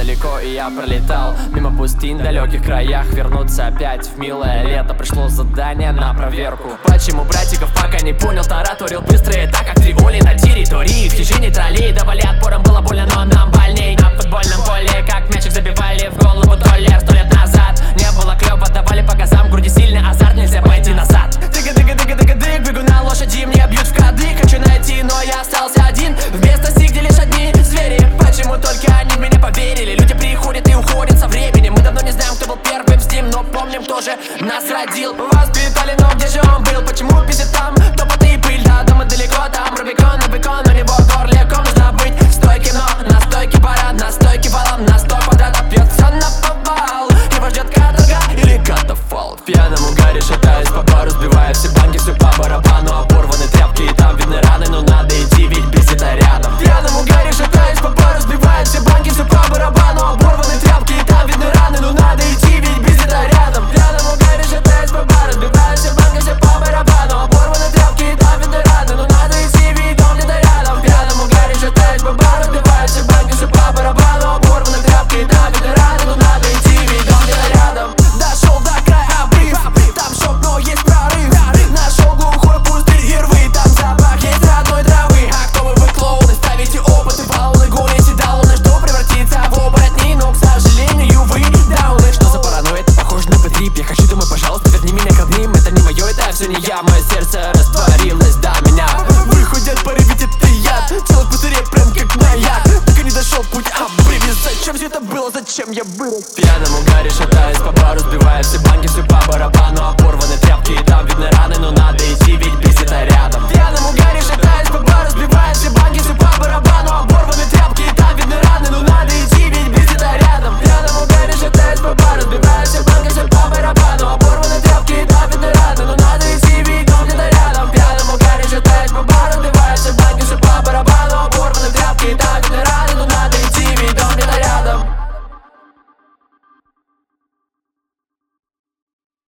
далеко, и я пролетал мимо пустынь в далеких краях. Вернуться опять в милое лето, пришло задание на проверку. Почему братиков пока не понял, тараторил быстрее, так как триволи на территории. В хижине троллей давали отпором, было больно, но нам больней. На футбольном поле, как мячик забивали в голову толлер. 100 лет назад не было клёва, давали по газам, в груди сильный азарт, нельзя пойти назад. Дык-дык-дык-дык-дык, бегу на лошади, мне бьют в кадык. Хочу найти, но я остался один, вместо сих, где лишь одни звери. Почему только они в меня поверили? Люди приходят и уходят со временем. Мы давно не знаем, кто был первым с ним, но помним, кто же нас родил. Воспитали, но где же он был? Почему писит там топот и пыль? Да, дома далеко, там Рубикон, у него горляком нужно быть. Стойки, но на стойке парад, на стойке балом, на 100 квадратов пьется наповал. Его ждет каторга или катафалк. В пьяном угаре шатаясь по бару, сбивая все банки, все по барабану. Оборваны тряпки и там видны раны, но надо идти, ведь без это рядом. В пьяном угаре шатаясь по бару, сбивая все банки, все по барабану. Оборваны тряпки и там видны раны, но надо идти, ведь без это рядом. В пьяном угаре шатаясь по бару, сбивая все банки, все по барабану. Оборваны тряпки и там видны раны, но надо идти, ведь он где-то рядом. В пьяном угаре шатаясь по бару, сбивая все банки, все по барабану. Оборваны тряпки и там видны раны, но надо идти, ведь он где-то рядом. Дошел до края обрыв, там шок, но есть прорыв. Нашел глухой пустырь и рвы, там запах есть родной травы. А кто вы клоуны, ставите опыты, волны, гоните дауны. Жду превратиться в оборотни, но, к сожалению, вы дауны. Что за паранойя, это похоже на бэтрип. Я хочу, думаю, пожалуйста, верни меня к родным. Это не мое, это все не я, мое сердце растворилось до меня. Выходят пары, ведь это яд, целый пустырь прям как маяк. Так и не дошел путь обрывец. Зачем все это было, зачем я был? В пьяном угаре шатаясь по бару, сбивая все банки, все по барабану. Оборваны тряпки и там видны раны, но надо идти, ведь